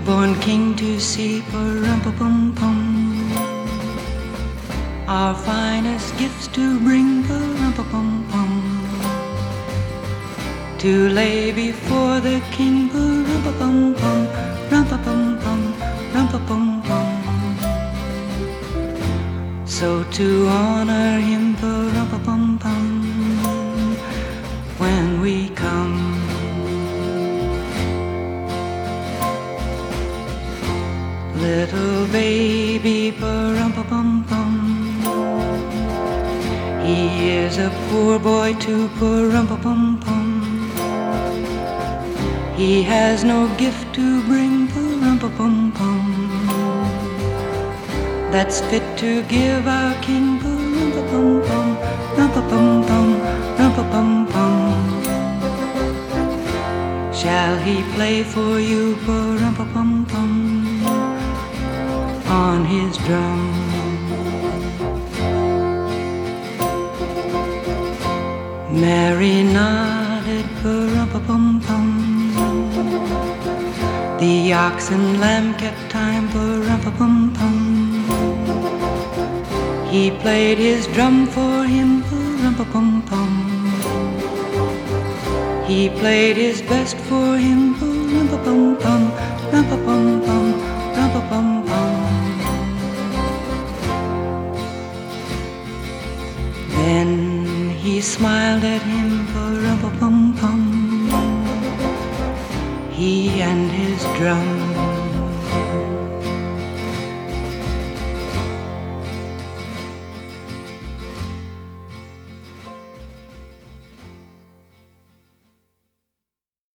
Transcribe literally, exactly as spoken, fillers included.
Born king to see, pa-rum-pa-pum-pum. Our finest gifts to bring, pa-rum-pa-pum-pum. To lay before the king, pa-rum-pa-pum-pum, rum-pa-pum-pum, rum-pa-pum-pum. So to honor him, pa-rum-pa-pum-pum, when we come. Little baby, pa-rum-pa-pum-pum, he is a poor boy too, pa-rum-pa-pum-pum. He has no gift to bring, pa-rum-pa-pum-pum, that's fit to give our king, pa-rum-pa-pum-pum, rum-pa-pum-pum, rum-pa-pum-pum. Shall he play for you, pa-rum-pa-pum-pum, on his drum? Mary nodded, pa-rum-pa-pum-pum. The ox and lamb kept time, pa-rum-pa-pum-pum. He played his drum for him, pa-rum-pa-pum-pum. He played his best for him, pa-rum-pa-pum-pum, rum-pa-pum-pum, rum-pa-pum-pum. Then he smiled at him, pa-rum-pa-pum-pum, he and his drum.